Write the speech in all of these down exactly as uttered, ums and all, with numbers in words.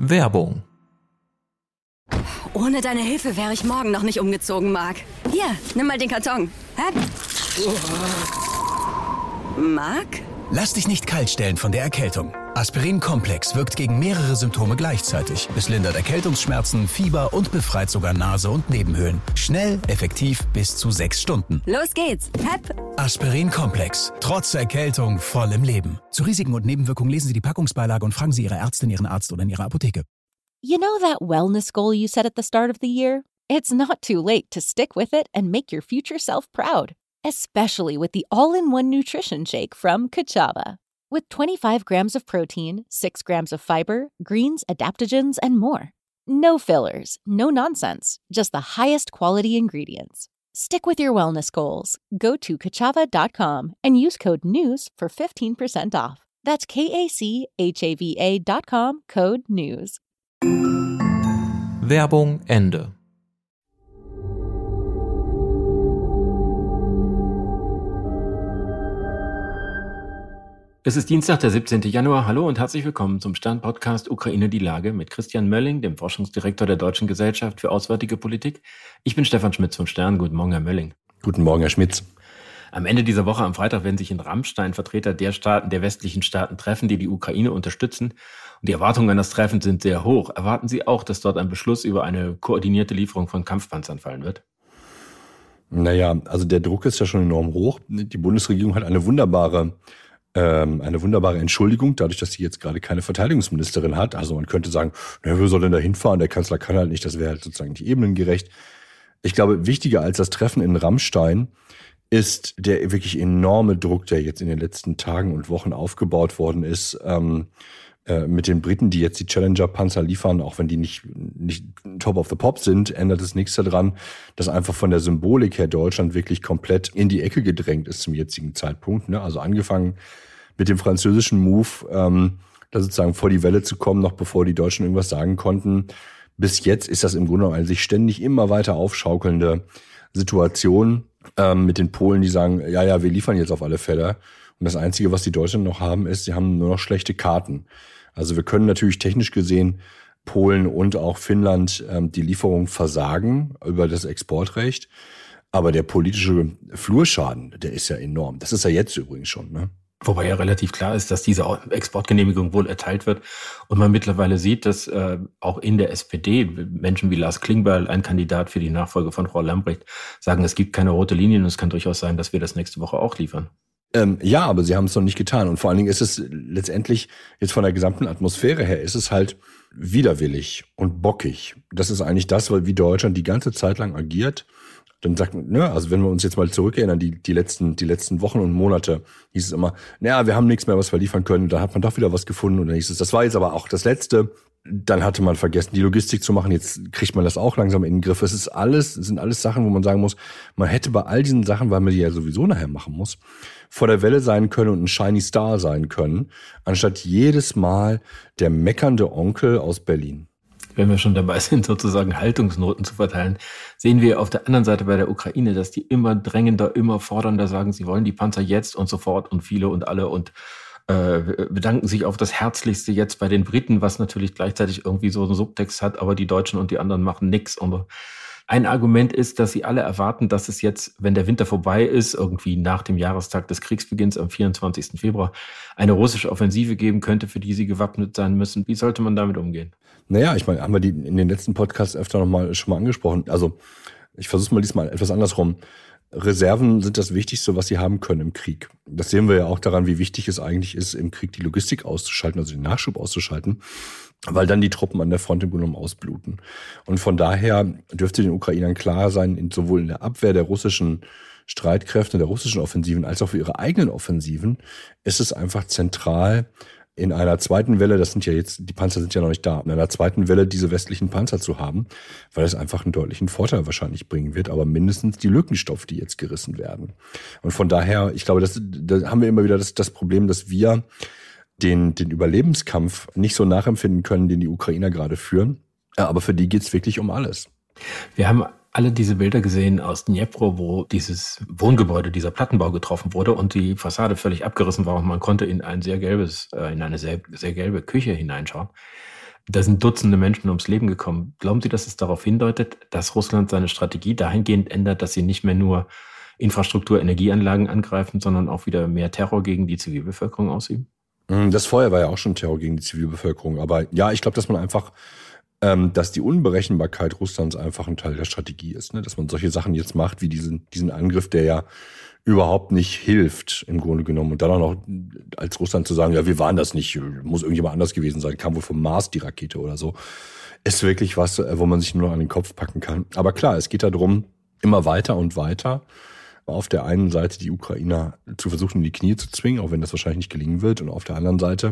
Werbung. Ohne deine Hilfe wäre ich morgen noch nicht umgezogen, Marc. Hier, nimm mal den Karton. Hä? Marc? Lass dich nicht kalt stellen von der Erkältung. Aspirin Komplex wirkt gegen mehrere Symptome gleichzeitig. Es lindert Erkältungsschmerzen, Fieber und befreit sogar Nase und Nebenhöhlen. Schnell, effektiv, bis zu sechs Stunden. Los geht's. Hep. Aspirin Komplex. Trotz Erkältung voll im Leben. Zu Risiken und Nebenwirkungen lesen Sie die Packungsbeilage und fragen Sie Ihre Ärztin, Ihren Arzt oder in Ihrer Apotheke. You know that wellness goal you set at the start of the year? It's not too late to stick with it and make your future self proud. Especially with the all-in-one nutrition shake from Kachava. With twenty-five grams of protein, six grams of fiber, greens, adaptogens, and more. No fillers, no nonsense, just the highest quality ingredients. Stick with your wellness goals. Go to kachava dot com and use code NEWS for fifteen percent off. That's K A C H A V A dot com, code NEWS. Werbung Ende. Es ist Dienstag, der siebzehnten Januar. Hallo und herzlich willkommen zum Stern-Podcast Ukraine die Lage mit Christian Mölling, dem Forschungsdirektor der Deutschen Gesellschaft für Auswärtige Politik. Ich bin Stefan Schmitz vom Stern. Guten Morgen, Herr Mölling. Guten Morgen, Herr Schmitz. Am Ende dieser Woche am Freitag werden sich in Rammstein Vertreter der Staaten, der westlichen Staaten treffen, die die Ukraine unterstützen. Und die Erwartungen an das Treffen sind sehr hoch. Erwarten Sie auch, dass dort ein Beschluss über eine koordinierte Lieferung von Kampfpanzern fallen wird? Naja, also der Druck ist ja schon enorm hoch. Die Bundesregierung hat eine wunderbare ähm, eine wunderbare Entschuldigung, dadurch, dass sie jetzt gerade keine Verteidigungsministerin hat. Also man könnte sagen, na, wer soll denn da hinfahren? Der Kanzler kann halt nicht, das wäre halt sozusagen nicht ebenengerecht. Ich glaube, wichtiger als das Treffen in Rammstein ist der wirklich enorme Druck, der jetzt in den letzten Tagen und Wochen aufgebaut worden ist, ähm, äh, mit den Briten, die jetzt die Challenger-Panzer liefern, auch wenn die nicht, nicht top of the pop sind, ändert es nichts daran, dass einfach von der Symbolik her Deutschland wirklich komplett in die Ecke gedrängt ist zum jetzigen Zeitpunkt. Ne? Also angefangen mit dem französischen Move, ähm, da sozusagen vor die Welle zu kommen, noch bevor die Deutschen irgendwas sagen konnten. Bis jetzt ist das im Grunde genommen eine sich ständig immer weiter aufschaukelnde Situation ähm, mit den Polen, die sagen, ja, ja, wir liefern jetzt auf alle Fälle. Und das Einzige, was die Deutschen noch haben, ist, sie haben nur noch schlechte Karten. Also wir können natürlich technisch gesehen Polen und auch Finnland ähm, die Lieferung versagen über das Exportrecht. Aber der politische Flurschaden, der ist ja enorm. Das ist ja jetzt übrigens schon, ne? Wobei ja relativ klar ist, dass diese Exportgenehmigung wohl erteilt wird und man mittlerweile sieht, dass äh, auch in der S P D Menschen wie Lars Klingbeil, ein Kandidat für die Nachfolge von Frau Lambrecht, sagen, es gibt keine rote Linien und es kann durchaus sein, dass wir das nächste Woche auch liefern. Ähm, ja, aber sie haben es noch nicht getan. Und vor allen Dingen ist es letztendlich, jetzt von der gesamten Atmosphäre her, ist es halt widerwillig und bockig. Das ist eigentlich das, wie Deutschland die ganze Zeit lang agiert. Dann sagt man, ne, also wenn wir uns jetzt mal zurückerinnern, die, die letzten, die letzten Wochen und Monate, hieß es immer, naja, wir haben nichts mehr, was wir liefern können. Da hat man doch wieder was gefunden und dann hieß es, das war jetzt aber auch das Letzte. Dann hatte man vergessen, die Logistik zu machen. Jetzt kriegt man das auch langsam in den Griff. Es ist alles, es sind alles Sachen, wo man sagen muss, man hätte bei all diesen Sachen, weil man die ja sowieso nachher machen muss, vor der Welle sein können und ein Shiny Star sein können, anstatt jedes Mal der meckernde Onkel aus Berlin. Wenn wir schon dabei sind, sozusagen Haltungsnoten zu verteilen, sehen wir auf der anderen Seite bei der Ukraine, dass die immer drängender, immer fordernder sagen, sie wollen die Panzer jetzt und sofort und viele und alle und äh, bedanken sich auf das Herzlichste jetzt bei den Briten, was natürlich gleichzeitig irgendwie so einen Subtext hat, aber die Deutschen und die anderen machen nichts. Und ein Argument ist, dass sie alle erwarten, dass es jetzt, wenn der Winter vorbei ist, irgendwie nach dem Jahrestag des Kriegsbeginns am vierundzwanzigsten Februar, eine russische Offensive geben könnte, für die sie gewappnet sein müssen. Wie sollte man damit umgehen? Naja, ich meine, haben wir die in den letzten Podcasts öfter noch mal schon mal angesprochen. Also ich versuche es mal diesmal etwas andersrum. Reserven sind das Wichtigste, was sie haben können im Krieg. Das sehen wir ja auch daran, wie wichtig es eigentlich ist, im Krieg die Logistik auszuschalten, also den Nachschub auszuschalten, weil dann die Truppen an der Front im Grunde genommen ausbluten. Und von daher dürfte den Ukrainern klar sein, in, sowohl in der Abwehr der russischen Streitkräfte, der russischen Offensiven, als auch für ihre eigenen Offensiven, ist es einfach zentral, in einer zweiten Welle, das sind ja jetzt, die Panzer sind ja noch nicht da, in einer zweiten Welle diese westlichen Panzer zu haben, weil es einfach einen deutlichen Vorteil wahrscheinlich bringen wird, aber mindestens die Lücken stopft, die jetzt gerissen werden. Und von daher, ich glaube, das, da haben wir immer wieder das, das Problem, dass wir den, den Überlebenskampf nicht so nachempfinden können, den die Ukrainer gerade führen, aber für die geht's wirklich um alles. Wir haben alle diese Bilder gesehen aus Dnipro, wo dieses Wohngebäude, dieser Plattenbau getroffen wurde und die Fassade völlig abgerissen war und man konnte in ein sehr gelbes, in eine sehr, sehr gelbe Küche hineinschauen. Da sind Dutzende Menschen ums Leben gekommen. Glauben Sie, dass es darauf hindeutet, dass Russland seine Strategie dahingehend ändert, dass sie nicht mehr nur Infrastruktur, Energieanlagen angreifen, sondern auch wieder mehr Terror gegen die Zivilbevölkerung ausüben? Das vorher war ja auch schon Terror gegen die Zivilbevölkerung. Aber ja, ich glaube, dass man einfach, ähm, dass die Unberechenbarkeit Russlands einfach ein Teil der Strategie ist. Ne? Dass man solche Sachen jetzt macht, wie diesen, diesen Angriff, der ja überhaupt nicht hilft, im Grunde genommen. Und dann auch noch als Russland zu sagen, ja, wir waren das nicht, muss irgendjemand anders gewesen sein, kam wohl vom Mars die Rakete oder so. Ist wirklich was, wo man sich nur noch an den Kopf packen kann. Aber klar, es geht darum, immer weiter und weiter auf der einen Seite die Ukrainer zu versuchen, in die Knie zu zwingen, auch wenn das wahrscheinlich nicht gelingen wird, und auf der anderen Seite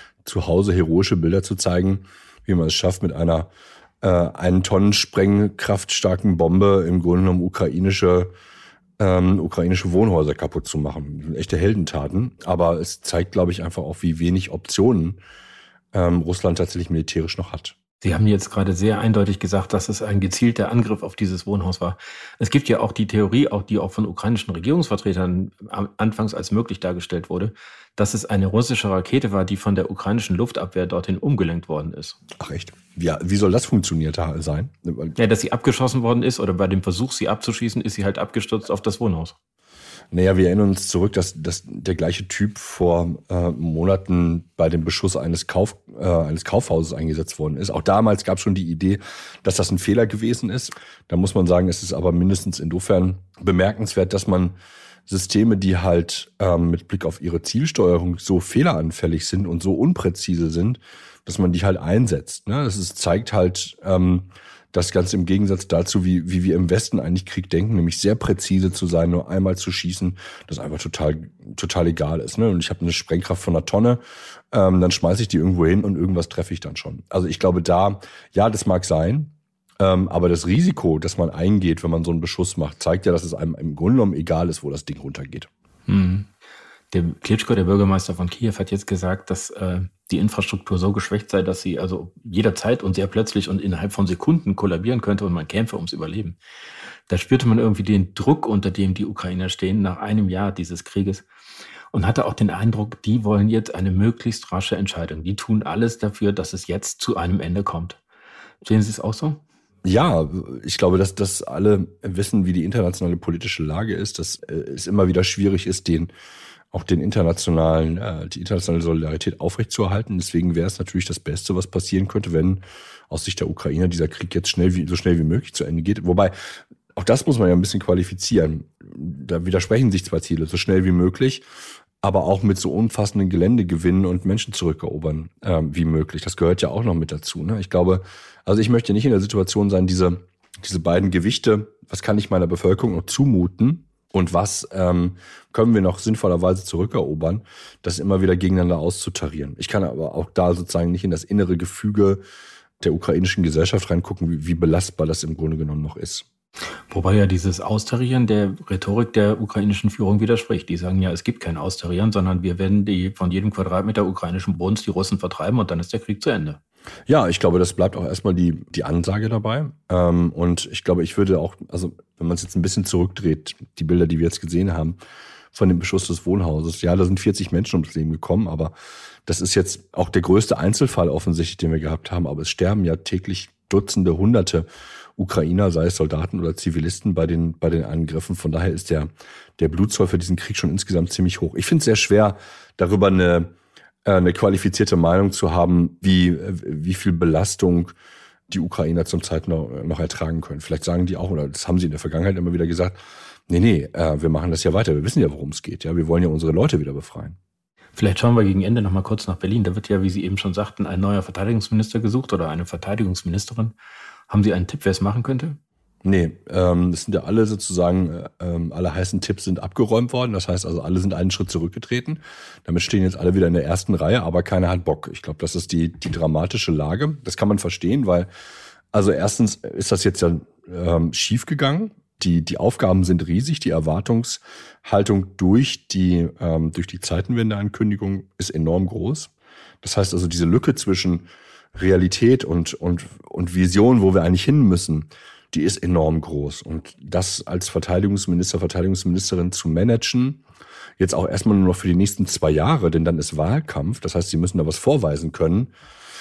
zu Hause heroische Bilder zu zeigen, wie man es schafft, mit einer äh, einen Tonnen sprengkraftstarken Bombe im Grunde genommen ukrainische ähm, ukrainische Wohnhäuser kaputt zu machen. Das sind echte Heldentaten, aber es zeigt, glaube ich, einfach auch, wie wenig Optionen ähm, Russland tatsächlich militärisch noch hat. Sie haben jetzt gerade sehr eindeutig gesagt, dass es ein gezielter Angriff auf dieses Wohnhaus war. Es gibt ja auch die Theorie, auch die auch von ukrainischen Regierungsvertretern anfangs als möglich dargestellt wurde, dass es eine russische Rakete war, die von der ukrainischen Luftabwehr dorthin umgelenkt worden ist. Ach echt? Ja, wie soll das funktioniert sein? Ja, dass sie abgeschossen worden ist oder bei dem Versuch, sie abzuschießen, ist sie halt abgestürzt auf das Wohnhaus. Naja, wir erinnern uns zurück, dass, dass der gleiche Typ vor äh, Monaten bei dem Beschuss eines, Kauf, äh, eines Kaufhauses eingesetzt worden ist. Auch damals gab es schon die Idee, dass das ein Fehler gewesen ist. Da muss man sagen, es ist aber mindestens insofern bemerkenswert, dass man Systeme, die halt ähm, mit Blick auf ihre Zielsteuerung so fehleranfällig sind und so unpräzise sind, dass man die halt einsetzt. Ne? Das ist, zeigt halt ähm, das Ganze im Gegensatz dazu, wie, wie wir im Westen eigentlich Krieg denken, nämlich sehr präzise zu sein, nur einmal zu schießen, das einfach total total egal ist. Ne? Und ich habe eine Sprengkraft von einer Tonne, ähm, dann schmeiße ich die irgendwo hin und irgendwas treffe ich dann schon. Also ich glaube da, ja, das mag sein, ähm, aber das Risiko, das man eingeht, wenn man so einen Beschuss macht, zeigt ja, dass es einem im Grunde genommen egal ist, wo das Ding runtergeht. Hm. Der Klitschko, der Bürgermeister von Kiew, hat jetzt gesagt, dass äh, die Infrastruktur so geschwächt sei, dass sie also jederzeit und sehr plötzlich und innerhalb von Sekunden kollabieren könnte und man kämpfe ums Überleben. Da spürte man irgendwie den Druck, unter dem die Ukrainer stehen, nach einem Jahr dieses Krieges, und hatte auch den Eindruck, die wollen jetzt eine möglichst rasche Entscheidung. Die tun alles dafür, dass es jetzt zu einem Ende kommt. Sehen Sie es auch so? Ja, ich glaube, dass, dass alle wissen, wie die internationale politische Lage ist, dass äh, es immer wieder schwierig ist, den auch den internationalen, äh, die internationale Solidarität aufrechtzuerhalten. Deswegen wäre es natürlich das Beste, was passieren könnte, wenn aus Sicht der Ukrainer dieser Krieg jetzt schnell wie, so schnell wie möglich zu Ende geht. Wobei, auch das muss man ja ein bisschen qualifizieren. Da widersprechen sich zwar Ziele, so schnell wie möglich, aber auch mit so umfassenden Geländegewinnen und Menschen zurückerobern äh, wie möglich. Das gehört ja auch noch mit dazu. Ne? Ich glaube, also ich möchte nicht in der Situation sein, diese, diese beiden Gewichte, was kann ich meiner Bevölkerung noch zumuten, und was ähm, können wir noch sinnvollerweise zurückerobern, das immer wieder gegeneinander auszutarieren. Ich kann aber auch da sozusagen nicht in das innere Gefüge der ukrainischen Gesellschaft reingucken, wie, wie belastbar das im Grunde genommen noch ist. Wobei ja dieses Austarieren der Rhetorik der ukrainischen Führung widerspricht. Die sagen ja, es gibt kein Austarieren, sondern wir werden die von jedem Quadratmeter ukrainischen Bodens die Russen vertreiben und dann ist der Krieg zu Ende. Ja, ich glaube, das bleibt auch erstmal die, die Ansage dabei. Ähm, und ich glaube, ich würde auch, also wenn man es jetzt ein bisschen zurückdreht, die Bilder, die wir jetzt gesehen haben, von dem Beschuss des Wohnhauses, ja, da sind vierzig Menschen ums Leben gekommen, aber das ist jetzt auch der größte Einzelfall offensichtlich, den wir gehabt haben. Aber es sterben ja täglich Dutzende, Hunderte Ukrainer, sei es Soldaten oder Zivilisten, bei den, bei den Angriffen. Von daher ist der, der Blutzoll für diesen Krieg schon insgesamt ziemlich hoch. Ich finde es sehr schwer, darüber eine, eine qualifizierte Meinung zu haben, wie, wie viel Belastung die Ukrainer zum Zeit noch, noch ertragen können. Vielleicht sagen die auch, oder das haben sie in der Vergangenheit immer wieder gesagt, nee, nee, äh, wir machen das ja weiter, wir wissen ja, worum es geht. Ja, wir wollen ja unsere Leute wieder befreien. Vielleicht schauen wir gegen Ende noch mal kurz nach Berlin. Da wird ja, wie Sie eben schon sagten, ein neuer Verteidigungsminister gesucht oder eine Verteidigungsministerin. Haben Sie einen Tipp, wer es machen könnte? Nee, ähm, das sind ja alle sozusagen, ähm, alle heißen Tipps sind abgeräumt worden. Das heißt also, alle sind einen Schritt zurückgetreten. Damit stehen jetzt alle wieder in der ersten Reihe, aber keiner hat Bock. Ich glaube, das ist die, die dramatische Lage. Das kann man verstehen, weil, also erstens ist das jetzt ja ähm, schief gegangen. Die, die Aufgaben sind riesig. Die Erwartungshaltung durch die, ähm, durch die Zeitenwende-Ankündigung ist enorm groß. Das heißt also, diese Lücke zwischen Realität und, und, und Vision, wo wir eigentlich hin müssen, die ist enorm groß. Und das als Verteidigungsminister, Verteidigungsministerin zu managen, jetzt auch erstmal nur noch für die nächsten zwei Jahre, denn dann ist Wahlkampf, das heißt, sie müssen da was vorweisen können,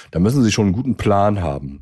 da müssen sie schon einen guten Plan haben.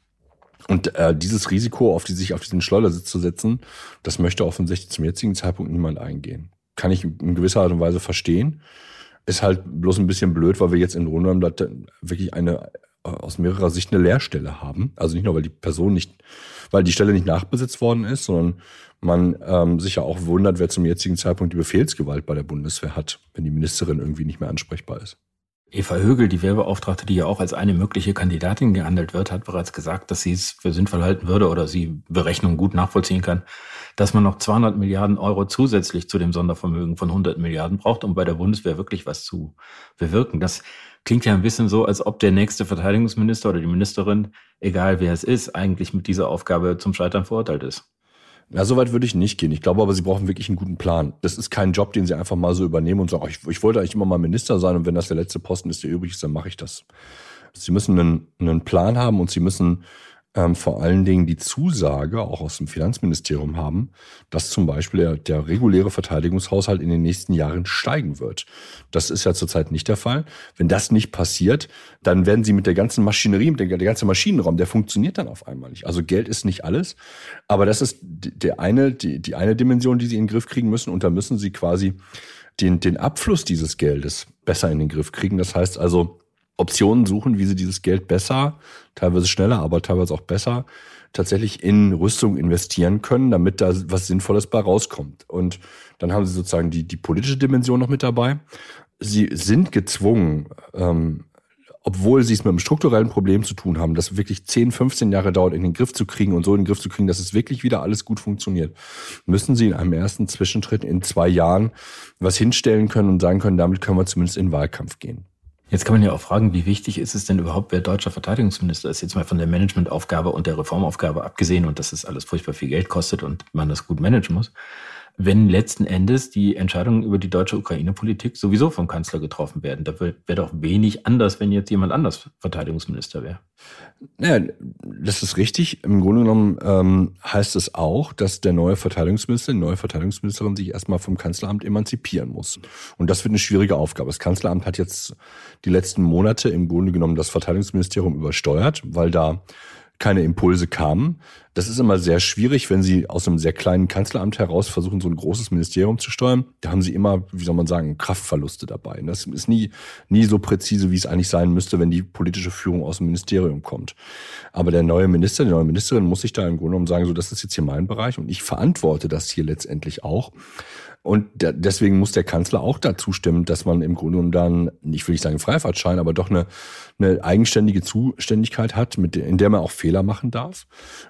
Und äh, dieses Risiko, auf die sich auf diesen Schleudersitz zu setzen, das möchte offensichtlich zum jetzigen Zeitpunkt niemand eingehen. Kann ich in gewisser Art und Weise verstehen. Ist halt bloß ein bisschen blöd, weil wir jetzt in Grunde genommen wirklich eine aus mehrerer Sicht eine Leerstelle haben. Also nicht nur, weil die Person nicht, weil die Stelle nicht nachbesetzt worden ist, sondern man ähm, sich ja auch wundert, wer zum jetzigen Zeitpunkt die Befehlsgewalt bei der Bundeswehr hat, wenn die Ministerin irgendwie nicht mehr ansprechbar ist. Eva Högel, die Wehrbeauftragte, die ja auch als eine mögliche Kandidatin gehandelt wird, hat bereits gesagt, dass sie es für sinnvoll halten würde oder sie Berechnungen gut nachvollziehen kann, dass man noch zweihundert Milliarden Euro zusätzlich zu dem Sondervermögen von hundert Milliarden braucht, um bei der Bundeswehr wirklich was zu bewirken. Das klingt ja ein bisschen so, als ob der nächste Verteidigungsminister oder die Ministerin, egal wer es ist, eigentlich mit dieser Aufgabe zum Scheitern verurteilt ist. Ja, so weit würde ich nicht gehen. Ich glaube aber, sie brauchen wirklich einen guten Plan. Das ist kein Job, den sie einfach mal so übernehmen und sagen, ich, ich wollte eigentlich immer mal Minister sein und wenn das der letzte Posten ist, der übrig ist, dann mache ich das. Sie müssen einen, einen Plan haben und sie müssen ähm, vor allen Dingen die Zusage auch aus dem Finanzministerium haben, dass zum Beispiel der, der reguläre Verteidigungshaushalt in den nächsten Jahren steigen wird. Das ist ja zurzeit nicht der Fall. Wenn das nicht passiert, dann werden sie mit der ganzen Maschinerie, mit der, der ganze Maschinenraum, der funktioniert dann auf einmal nicht. Also Geld ist nicht alles, aber das ist der eine, die, die eine Dimension, die sie in den Griff kriegen müssen und da müssen sie quasi den, den Abfluss dieses Geldes besser in den Griff kriegen. Das heißt also, Optionen suchen, wie sie dieses Geld besser, teilweise schneller, aber teilweise auch besser, tatsächlich in Rüstung investieren können, damit da was Sinnvolles bei rauskommt. Und dann haben sie sozusagen die, die politische Dimension noch mit dabei. Sie sind gezwungen, ähm, obwohl sie es mit einem strukturellen Problem zu tun haben, das wirklich zehn, fünfzehn Jahre dauert, in den Griff zu kriegen und so in den Griff zu kriegen, dass es wirklich wieder alles gut funktioniert, müssen sie in einem ersten Zwischenschritt in zwei Jahren was hinstellen können und sagen können, damit können wir zumindest in den Wahlkampf gehen. Jetzt kann man ja auch fragen, wie wichtig ist es denn überhaupt, wer deutscher Verteidigungsminister ist? Jetzt mal von der Managementaufgabe und der Reformaufgabe abgesehen und dass es alles furchtbar viel Geld kostet und man das gut managen muss. Wenn letzten Endes die Entscheidungen über die deutsche Ukraine-Politik sowieso vom Kanzler getroffen werden. Da wäre doch wenig anders, wenn jetzt jemand anders Verteidigungsminister wäre. Naja, das ist richtig. Im Grunde genommen ähm, heißt es auch, dass der neue Verteidigungsminister, die neue Verteidigungsministerin sich erstmal vom Kanzleramt emanzipieren muss. Und das wird eine schwierige Aufgabe. Das Kanzleramt hat jetzt die letzten Monate im Grunde genommen das Verteidigungsministerium übersteuert, weil da keine Impulse kamen. Das ist immer sehr schwierig, wenn Sie aus einem sehr kleinen Kanzleramt heraus versuchen, so ein großes Ministerium zu steuern. Da haben Sie immer, wie soll man sagen, Kraftverluste dabei. Und das ist nie, nie so präzise, wie es eigentlich sein müsste, wenn die politische Führung aus dem Ministerium kommt. Aber der neue Minister, die neue Ministerin muss sich da im Grunde genommen sagen, so, das ist jetzt hier mein Bereich und ich verantworte das hier letztendlich auch. Und deswegen muss der Kanzler auch dazu stimmen, dass man im Grunde genommen dann, ich will nicht sagen Freifahrtschein, aber doch eine, eine eigenständige Zuständigkeit hat, mit der, in der man auch Fehler machen darf.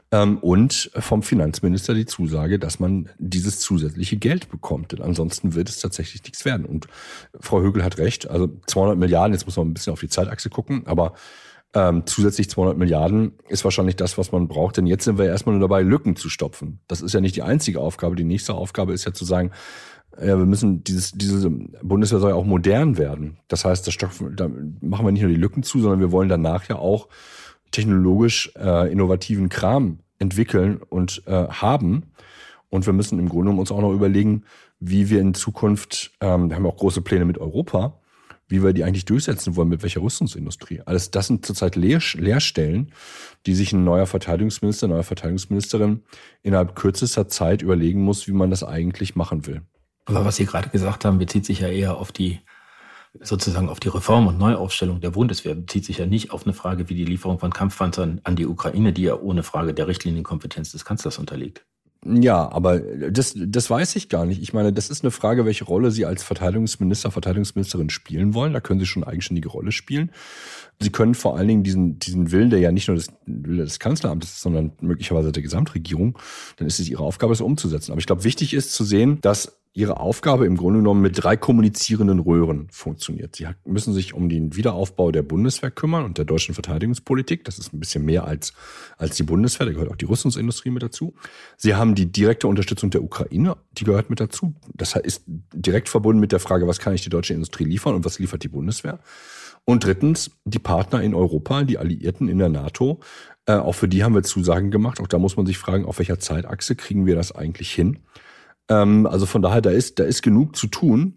Und vom Finanzminister die Zusage, dass man dieses zusätzliche Geld bekommt. Denn ansonsten wird es tatsächlich nichts werden. Und Frau Högel hat recht, also zweihundert Milliarden, jetzt muss man ein bisschen auf die Zeitachse gucken, aber Ähm, zusätzlich zweihundert Milliarden ist wahrscheinlich das, was man braucht. Denn jetzt sind wir erstmal nur dabei, Lücken zu stopfen. Das ist ja nicht die einzige Aufgabe. Die nächste Aufgabe ist ja zu sagen, ja, wir müssen dieses, diese Bundeswehr soll ja auch modern werden. Das heißt, das stopfen, da machen wir nicht nur die Lücken zu, sondern wir wollen danach ja auch technologisch äh, innovativen Kram entwickeln und äh, haben. Und wir müssen im Grunde uns auch noch überlegen, wie wir in Zukunft, ähm, wir haben auch große Pläne mit Europa, wie wir die eigentlich durchsetzen wollen, mit welcher Rüstungsindustrie. Alles das sind zurzeit Leer, Leerstellen, die sich ein neuer Verteidigungsminister, eine neue Verteidigungsministerin innerhalb kürzester Zeit überlegen muss, wie man das eigentlich machen will. Aber was Sie gerade gesagt haben, bezieht sich ja eher auf die, sozusagen auf die Reform und Neuaufstellung der Bundeswehr, bezieht sich ja nicht auf eine Frage wie die Lieferung von Kampfpanzern an die Ukraine, die ja ohne Frage der Richtlinienkompetenz des Kanzlers unterliegt. Ja, aber das, das weiß ich gar nicht. Ich meine, das ist eine Frage, welche Rolle Sie als Verteidigungsminister, Verteidigungsministerin spielen wollen. Da können Sie schon eine eigenständige Rolle spielen. Sie können vor allen Dingen diesen, diesen Willen, der ja nicht nur das Wille des Kanzleramtes ist, sondern möglicherweise der Gesamtregierung, dann ist es Ihre Aufgabe, das umzusetzen. Aber ich glaube, wichtig ist zu sehen, dass Ihre Aufgabe im Grunde genommen mit drei kommunizierenden Röhren funktioniert. Sie müssen sich um den Wiederaufbau der Bundeswehr kümmern und der deutschen Verteidigungspolitik. Das ist ein bisschen mehr als, als die Bundeswehr. Da gehört auch die Rüstungsindustrie mit dazu. Sie haben die direkte Unterstützung der Ukraine. Die gehört mit dazu. Das ist direkt verbunden mit der Frage, was kann ich die deutsche Industrie liefern und was liefert die Bundeswehr? Und drittens, die Partner in Europa, die Alliierten in der NATO. Äh, auch für die haben wir Zusagen gemacht. Auch da muss man sich fragen, auf welcher Zeitachse kriegen wir das eigentlich hin? Also von daher, da ist, da ist genug zu tun.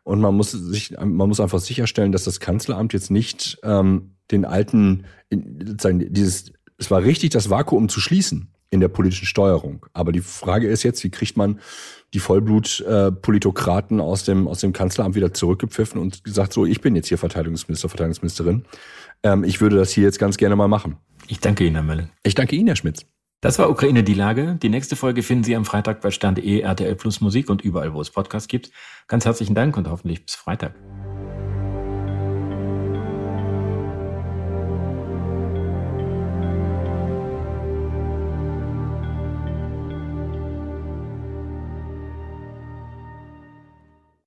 Und man muss sich, man muss einfach sicherstellen, dass das Kanzleramt jetzt nicht ähm, den alten, sozusagen dieses, es war richtig, das Vakuum zu schließen in der politischen Steuerung. Aber die Frage ist jetzt, wie kriegt man die Vollblut-Politokraten äh, aus dem aus dem Kanzleramt wieder zurückgepfiffen und gesagt, so, ich bin jetzt hier Verteidigungsminister, Verteidigungsministerin. Ähm, ich würde das hier jetzt ganz gerne mal machen. Ich danke Ihnen, Herr Mölling. Ich danke Ihnen, Herr Schmitz. Das war Ukraine die Lage. Die nächste Folge finden Sie am Freitag bei Stern punkt de, R T L Plus Musik und überall, wo es Podcasts gibt. Ganz herzlichen Dank und hoffentlich bis Freitag.